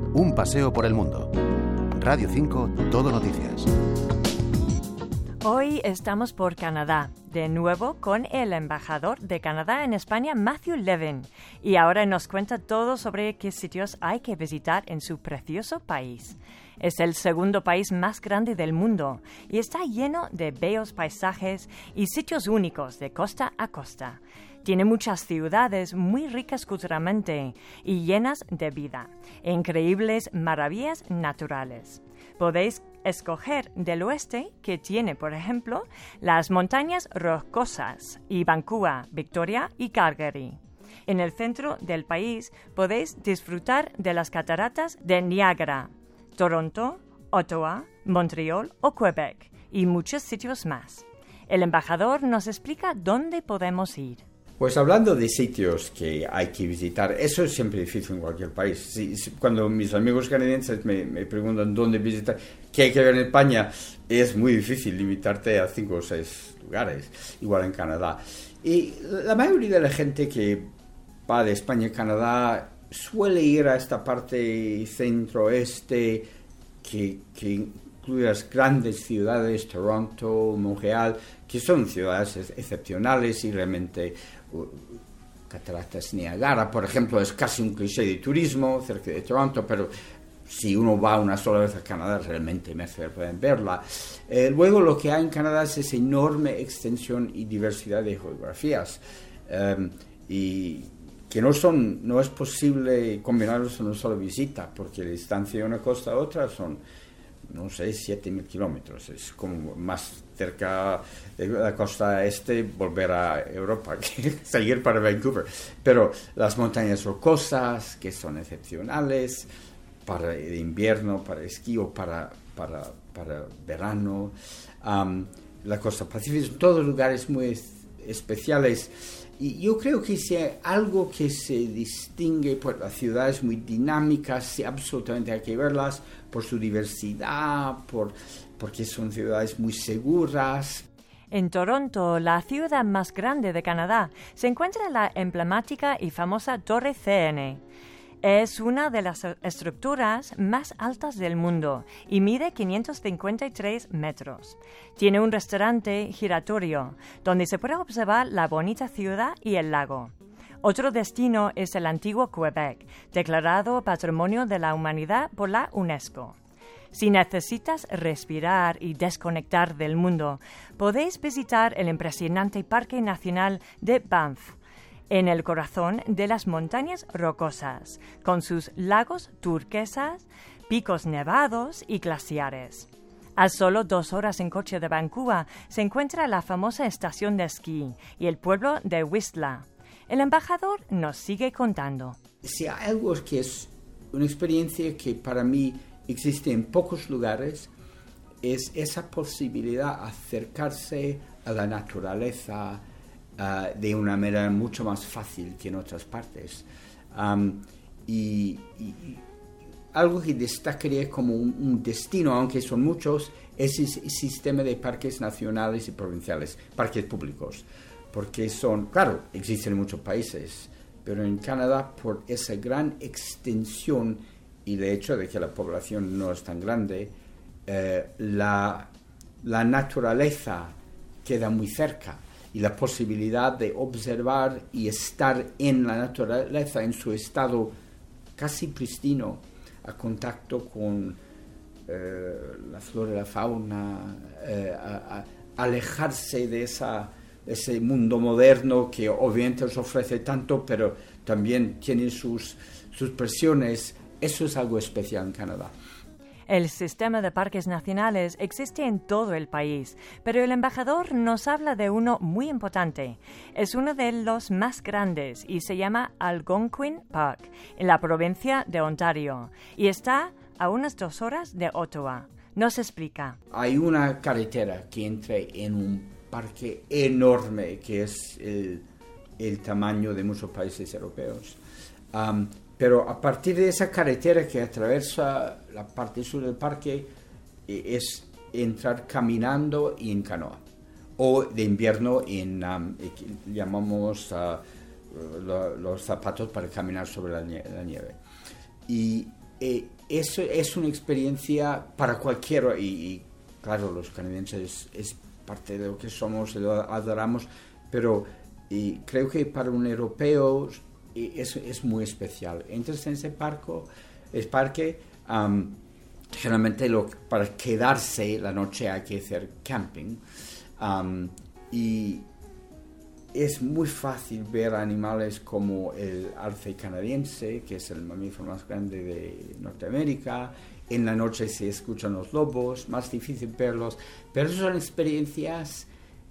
Un paseo por el mundo. Radio 5, Todo Noticias. Hoy estamos por Canadá, de nuevo con el embajador de Canadá en España, Matthew Levin, y ahora nos cuenta todo sobre qué sitios hay que visitar en su precioso país. Es el segundo país más grande del mundo y está lleno de bellos paisajes y sitios únicos de costa a costa. Tiene muchas ciudades muy ricas culturalmente y llenas de vida, e increíbles maravillas naturales. Podéis escoger del oeste, que tiene, por ejemplo, las montañas rocosas y Vancouver, Victoria y Calgary. En el centro del país podéis disfrutar de las cataratas de Niágara, Toronto, Ottawa, Montreal o Quebec y muchos sitios más. El embajador nos explica dónde podemos ir. Pues hablando de sitios que hay que visitar, eso es siempre difícil en cualquier país. Cuando mis amigos canadienses me preguntan dónde visitar, qué hay que ver en España, es muy difícil limitarte a 5 o 6 lugares, igual en Canadá. Y la mayoría de la gente que va de España a Canadá suele ir a esta parte centro-oeste que incluye las grandes ciudades, Toronto, Montreal, que son ciudades excepcionales y realmente Cataratas Niágara, por ejemplo, es casi un cliché de turismo cerca de Toronto, pero si uno va una sola vez a Canadá, realmente merece la pena verla. Luego, lo que hay en Canadá es esa enorme extensión y diversidad de geografías, y que no es posible combinarlos en una sola visita, porque la distancia de una costa a otra son, no sé, 7,000 kilómetros. Es como más cerca de la costa este volver a Europa que seguir para Vancouver. Pero las montañas rocosas, que son excepcionales para el invierno, para el esquí o para verano, la costa pacífica, son todos lugares muy especiales. Y yo creo que si hay algo que se distingue por las ciudades muy dinámicas, sí, absolutamente hay que verlas por su diversidad, porque son ciudades muy seguras. En Toronto, la ciudad más grande de Canadá, se encuentra la emblemática y famosa Torre CN. Es una de las estructuras más altas del mundo y mide 553 metros. Tiene un restaurante giratorio donde se puede observar la bonita ciudad y el lago. Otro destino es el antiguo Quebec, declarado Patrimonio de la Humanidad por la UNESCO. Si necesitas respirar y desconectar del mundo, podéis visitar el impresionante Parque Nacional de Banff, en el corazón de las montañas rocosas, con sus lagos turquesas, picos nevados y glaciares. A solo 2 horas en coche de Vancouver se encuentra la famosa estación de esquí y el pueblo de Whistler. El embajador nos sigue contando. Si hay algo que es una experiencia que para mí existe en pocos lugares, es esa posibilidad de acercarse a la naturaleza de una manera mucho más fácil que en otras partes. Y algo que destacaría como un destino, aunque son muchos, es el sistema de parques nacionales y provinciales, parques públicos, porque claro, existen en muchos países, pero en Canadá, por esa gran extensión y el hecho de que la población no es tan grande, la naturaleza queda muy cerca. Y la posibilidad de observar y estar en la naturaleza en su estado casi pristino, a contacto con la flora y la fauna, alejarse de ese mundo moderno que obviamente os ofrece tanto, pero también tiene sus presiones. Eso es algo especial en Canadá. El sistema de parques nacionales existe en todo el país, pero el embajador nos habla de uno muy importante. Es uno de los más grandes y se llama Algonquin Park, en la provincia de Ontario, y está a unas 2 horas de Ottawa. Nos explica. Hay una carretera que entra en un parque enorme, que es el tamaño de muchos países europeos. Pero a partir de esa carretera que atraviesa la parte sur del parque, es entrar caminando y en canoa. O de invierno llamamos los zapatos para caminar sobre la nieve. Y eso es una experiencia para cualquiera y claro, los canadienses es parte de lo que somos, lo adoramos, pero creo que para un europeo es muy especial. Entras en ese parque, generalmente para quedarse la noche hay que hacer camping, y es muy fácil ver animales como el alce canadiense, que es el mamífero más grande de Norteamérica. En la noche se escuchan los lobos, más difícil verlos, pero son experiencias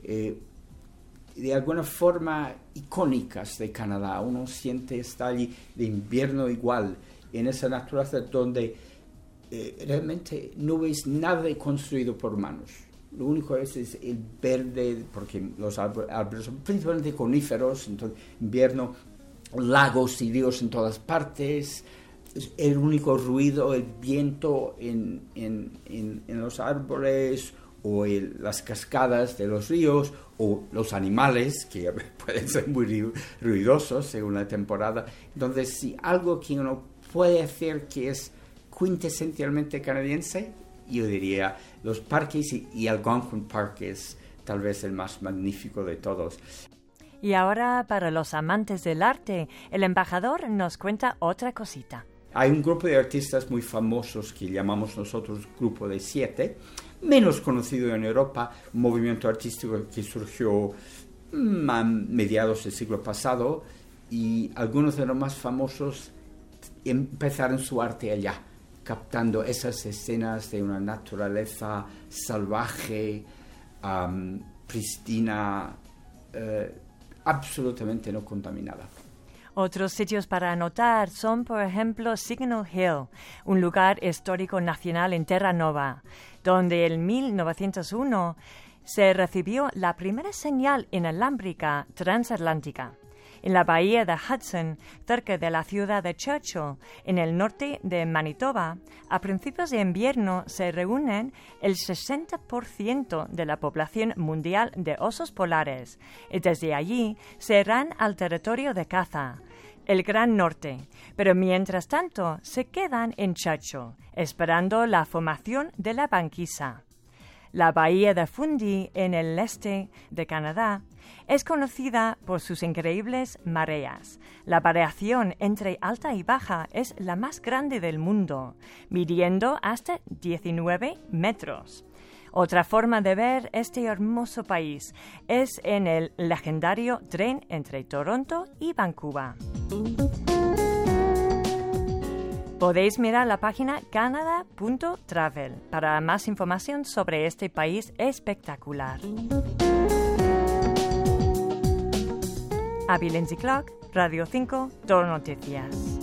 de alguna forma icónicas de Canadá. Uno siente estar allí de invierno igual, en esa naturaleza donde realmente no ves nada construido por manos. Lo único es el verde, porque los árboles son principalmente coníferos, entonces invierno, lagos y ríos en todas partes. El único ruido, el viento en los árboles, o las cascadas de los ríos, o los animales, que pueden ser muy ruidosos según la temporada. Entonces, si algo que uno puede hacer que es quintesencialmente canadiense, yo diría los parques, y Algonquin Park es tal vez el más magnífico de todos. Y ahora, para los amantes del arte, el embajador nos cuenta otra cosita. Hay un grupo de artistas muy famosos que llamamos nosotros Grupo de 7, menos conocido en Europa, un movimiento artístico que surgió a mediados del siglo pasado, y algunos de los más famosos empezaron su arte allá, captando esas escenas de una naturaleza salvaje, pristina, absolutamente no contaminada. Otros sitios para anotar son, por ejemplo, Signal Hill, un lugar histórico nacional en Terra Nova, donde en 1901 se recibió la primera señal inalámbrica transatlántica. En la bahía de Hudson, cerca de la ciudad de Churchill, en el norte de Manitoba, a principios de invierno se reúnen el 60% de la población mundial de osos polares, y desde allí se irán al territorio de caza, el Gran Norte, pero mientras tanto se quedan en Churchill, esperando la formación de la banquisa. La bahía de Fundy, en el este de Canadá, es conocida por sus increíbles mareas. La variación entre alta y baja es la más grande del mundo, midiendo hasta 19 metros. Otra forma de ver este hermoso país es en el legendario tren entre Toronto y Vancouver. Podéis mirar la página canada.travel para más información sobre este país espectacular. Abby Lindsay Clark, Radio 5, Todo Noticias.